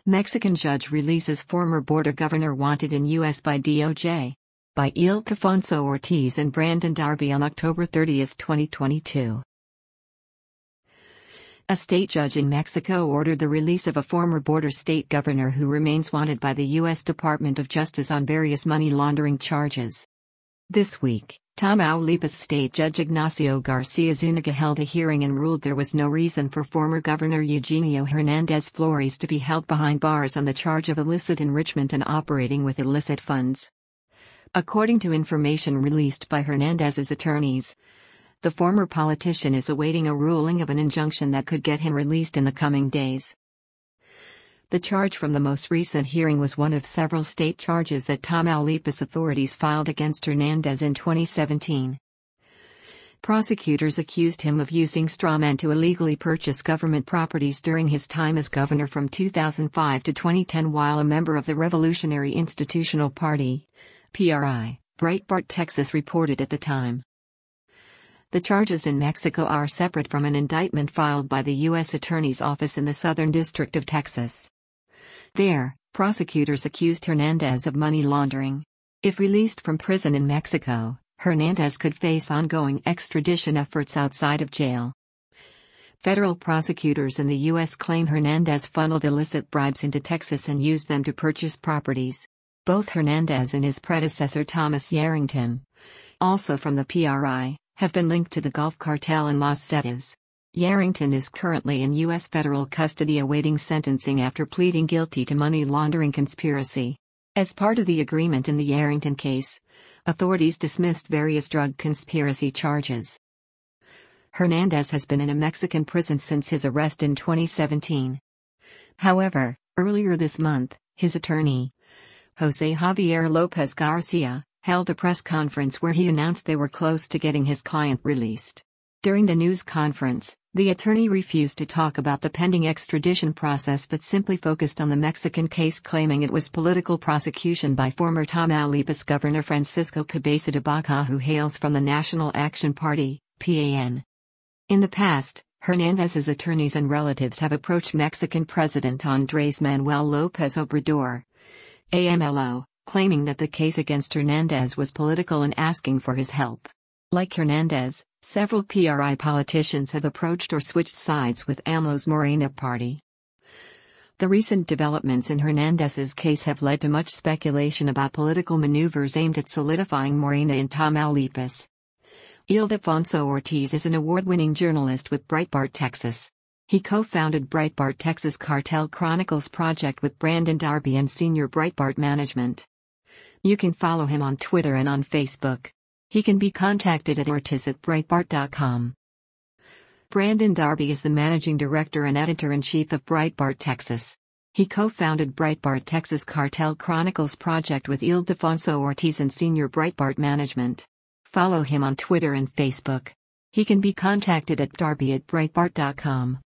Mexican judge releases former border governor wanted in U.S. by DOJ. By Ildefonso Ortiz and Brandon Darby on October 30, 2022. A state judge in Mexico ordered the release of a former border state governor who remains wanted by the U.S. Department of Justice on various money laundering charges. This week, Tamaulipas State Judge Ignacio Garcia Zuniga held a hearing and ruled there was no reason for former Governor Eugenio Hernandez Flores to be held behind bars on the charge of illicit enrichment and operating with illicit funds. According to information released by Hernandez's attorneys, the former politician is awaiting a ruling of an injunction that could get him released in the coming days. The charge from the most recent hearing was one of several state charges that Tamaulipas authorities filed against Hernandez in 2017. Prosecutors accused him of using strawmen to illegally purchase government properties during his time as governor from 2005 to 2010 while a member of the Revolutionary Institutional Party, PRI, Breitbart Texas reported at the time. The charges in Mexico are separate from an indictment filed by the U.S. Attorney's Office in the Southern District of Texas. There, prosecutors accused Hernandez of money laundering. If released from prison in Mexico, Hernandez could face ongoing extradition efforts outside of jail. Federal prosecutors in the U.S. claim Hernandez funneled illicit bribes into Texas and used them to purchase properties. Both Hernandez and his predecessor Thomas Yarrington, also from the PRI, have been linked to the Gulf Cartel in Los Zetas. Yarrington is currently in U.S. federal custody awaiting sentencing after pleading guilty to money laundering conspiracy. As part of the agreement in the Yarrington case, authorities dismissed various drug conspiracy charges. Hernandez has been in a Mexican prison since his arrest in 2017. However, earlier this month, his attorney, Jose Javier Lopez Garcia, held a press conference where he announced they were close to getting his client released. During the news conference, the attorney refused to talk about the pending extradition process but simply focused on the Mexican case, claiming it was political prosecution by former Tamaulipas Governor Francisco Cabeza de Vaca, who hails from the National Action Party, PAN. In the past, Hernandez's attorneys and relatives have approached Mexican President Andrés Manuel López Obrador, AMLO, claiming that the case against Hernandez was political and asking for his help. Like Hernandez, several PRI politicians have approached or switched sides with AMLO's Morena party. The recent developments in Hernandez's case have led to much speculation about political maneuvers aimed at solidifying Morena in Tamaulipas. Ildefonso Ortiz is an award-winning journalist with Breitbart Texas. He co-founded Breitbart Texas Cartel Chronicles project with Brandon Darby and senior Breitbart management. You can follow him on Twitter and on Facebook. He can be contacted at ortiz@breitbart.com. Brandon Darby is the managing director and editor-in-chief of Breitbart Texas. He co-founded Breitbart Texas Cartel Chronicles project with Ildefonso Ortiz and senior Breitbart management. Follow him on Twitter and Facebook. He can be contacted at darby@breitbart.com.